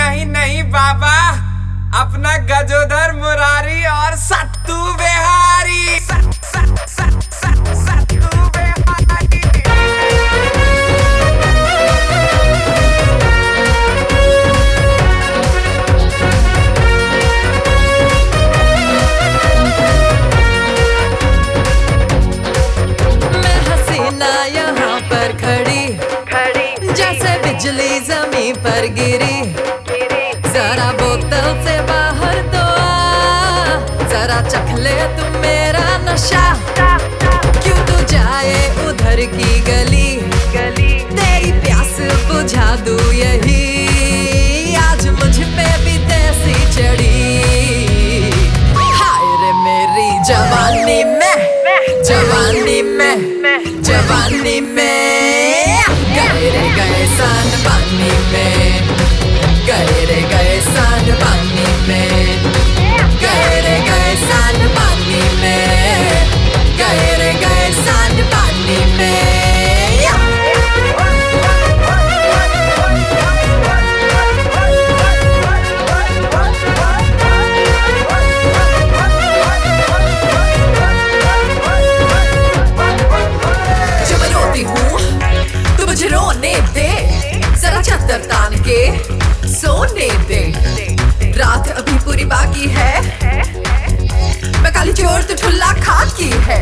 नहीं नहीं बाबा, अपना गजोदर मुरारी और सत्तू बिहारी। सत्तू बिहारी। मैं हसीना यहाँ पर खड़ी जैसे बिजली जमीन पर गिरी। जरा बोतल से बाहर तो आ, जरा चख ले तू मेरा नशा। क्यों तू जाए उधर की गली, तेरी प्यास बुझा दूं यही। आज मुझ पे भी देसी चढ़ी। हाय रे मेरी जवानी में, जवानी में, जवानी में। गए रे गए सान पानी में, गए रे गए सान पानी में, गए रे गए सान पानी में, गए रे गए सान पानी में। जब मैं रोती हूँ तो मुझे रोने दे, जरा चद्दर तान के सोने दे। रात अभी पूरी बाकी है, मैं काली चोर तो ठुल्ला खाकी है।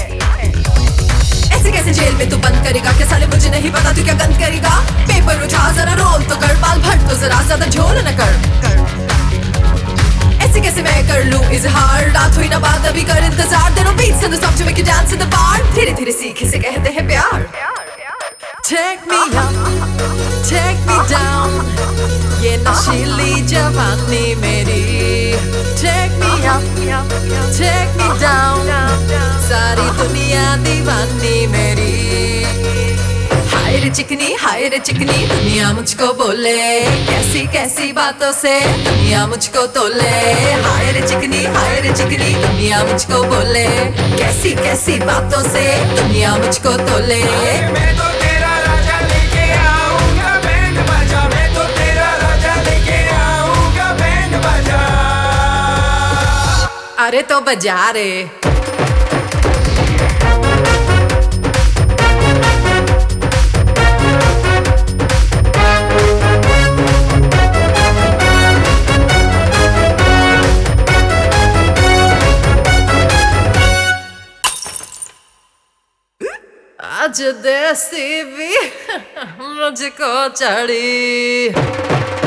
ऐसे कैसे जेल में तू बंद करेगा? क्या साले मुझे नहीं पता तू क्या गंद करेगा? पेपर उठा जरा रोल तो कर, बाल भर तो जरा ज्यादा झोल न कर। ऐसे कैसे मैं कर लूं इजहार? रात हुई ना बात अभी कर इंतजार। There are beats in the song to make you dance in the bar। धीरे धीरे सीख इसे कहते हैं प्यार। Take me up, take me down, ये नशीली जवानी मेरी। Take me up, take me down, सारी दुनिया दीवानी मेरी। हाय रे चिकनी दुनिया मुझको बोले, कैसी कैसी बातों से दुनिया मुझको तोले। हाय रे चिकनी दुनिया मुझको बोले, कैसी कैसी बातों से दुनिया मुझको तोले। मैं तो तेरा राजा लेके आऊंगा बैंड बाजा, मैं तो तेरा राजा लेके आऊंगा बैंड बाजा। अरे तो बजा रे। आज देसी भी मुझको चढ़ी।